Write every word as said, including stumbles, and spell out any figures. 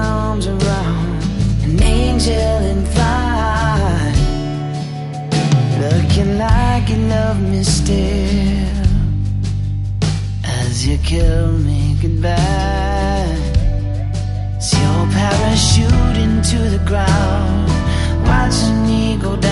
arms around an angel in flight, looking like you love me still as you kill me goodbye. It's your parachute into the ground, watching me go down.